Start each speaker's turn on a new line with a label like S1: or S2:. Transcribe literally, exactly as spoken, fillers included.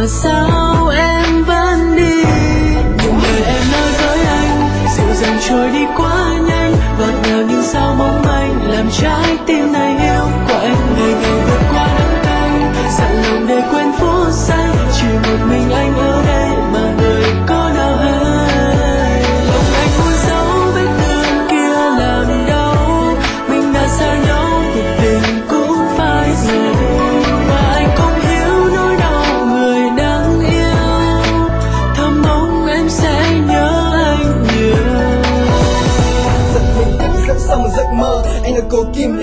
S1: mà sao em vẫn đi. Những lời em nói với anh dịu dàng trôi đi quá nhanh, ngọt ngào nhưng sao mong manh làm trái tim này yêu của anh ngày ngày vượt qua đắng cay, dặn lòng để quên phút giây chỉ một mình anh ở đây mà người có nào hay. Lòng anh muốn giấu vết thương kia làm đau, mình đã xa nhau cuộc tình cũng phai dần, và anh cũng hiểu nỗi đau người đáng yêu, thầm mong em sẽ nhớ anh nhiều.
S2: Giật mình thức giấc sau một giấc mơ, anh là cô Kim